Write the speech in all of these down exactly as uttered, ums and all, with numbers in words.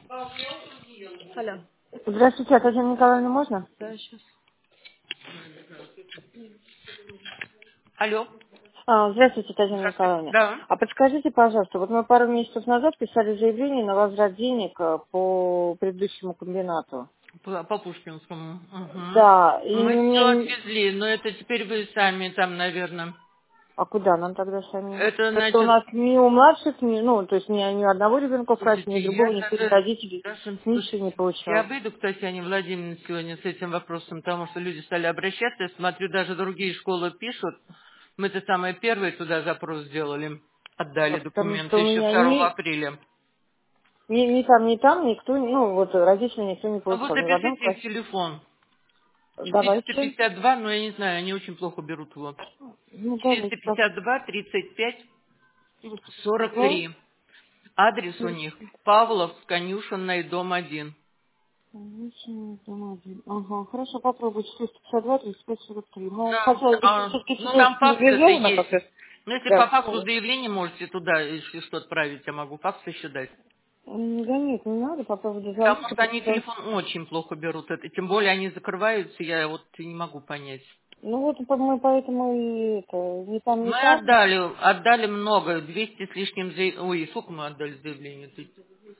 Алло. Здравствуйте, а Татьяна Николаевна, можно? Да, сейчас. Алло. А, здравствуйте, Татьяна Здравствуйте. Николаевна. Да. А подскажите, пожалуйста, вот мы пару месяцев назад писали заявление на возврат денег э, по предыдущему комбинату. По, по Пушкинскому. Угу. Да, и Мы у все меня... не- отвезли, но это теперь вы сами там, наверное. А куда нам тогда сами? Это Это у значит, нас ни у младших, ни, ну, то есть ни, ни одного ребенка в классе, ни слушайте, другого, я никто из даже, родителей даже ничего не слушайте, я получал. выйду к Татьяне Владимировне сегодня с этим вопросом, потому что люди стали обращаться. Я смотрю, даже другие школы пишут. Мы-то самые первые туда запрос сделали. Да, Отдали потому что документы у еще меня второго ни, апреля. ни, ни там, ни там никто, ну, вот родители никто не А вы получал, ни в одном запишите их классе. телефон. четыреста Давайте. пятьдесят два, но я не знаю, они очень плохо берут его. Ну, четыреста давайте, так. пятьдесят два, тридцать пять, сорок Два. три. Адрес у них Павлов, Конюшенный, дом один. Конечно, дом один. Ага, хорошо, попробуй. четыреста пятьдесят два, тридцать пять, сорок три. Ну, Да. хотелось бы А, все-таки ну там чуть-чуть факс это цивилизованно есть. как-то. Ну если по Да. факсу заявление можете туда, если что, отправить, я могу факс еще дать. М, Да нет, не надо по поводу Потому звонка, что они просто... телефон очень плохо берут. Это, тем более они закрываются, я вот не могу понять. Ну вот по- мы поэтому и это, не там, не Мы там. отдали, отдали много, двести с лишним заявлений. Ой, сколько мы отдали заявлений? Тут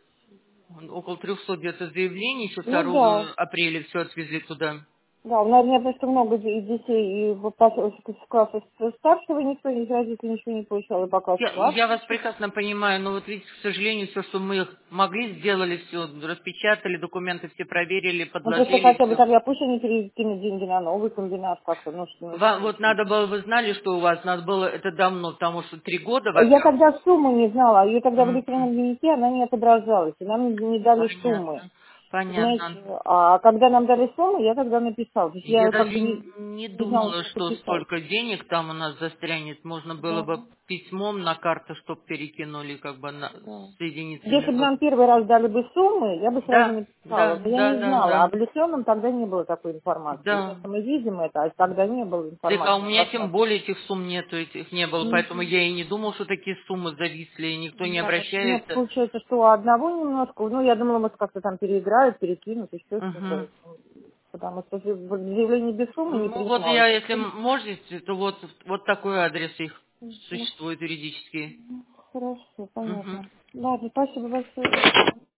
около трехсот где-то заявлений, еще Ну да. второго апреля все отвезли туда. Да, у нас, у меня просто много де- детей, и в по- в классе старшего никто из родителей ничего не получал, и по классу Я, я младшего вас ничего. прекрасно понимаю, но вот видите, к сожалению, все, что мы могли, сделали все, распечатали, документы все проверили, Ну просто подложили хотя бы все. там, я пусть они перекинут деньги на новый комбинат как-то, ну что, ну Вам, что. вот надо было, вы знали, что у вас, надо было это давно, потому что три года, Я во-первых. тогда сумму не знала, ее тогда в Мгм. электронном дневнике она не отображалась, и нам не не дали суммы. Понятно, понятно. Понимаете? А когда нам дали сумму, я тогда написала. То есть Я я как даже бы не, не не знала, думала, что что писать. столько денег там у нас застрянет. Можно было Да, бы письмом на карту, чтоб перекинули, как бы на, да. с единицами. Если бы Вот. нам первый раз дали бы суммы, я бы сразу Да, написала. да, Но я да, не да, знала. А да. в электронном тогда не было такой информации. Да. Сейчас мы видим это, а тогда не было Так, а у информации. меня тем более этих сумм нету, этих не было, поэтому Мгм. я и не думал, что такие суммы зависли, и никто не Да, у меня обращается. получается, что у одного немножко, ну, я думала, может, как-то там переиграют, перекинут, еще Угу. что-то. Потому что заявление без суммы не Ну вот я, принималось. если можете, то вот, вот такой адрес их Ну, существует юридический. хорошо, Угу. понятно. Ладно, спасибо большое.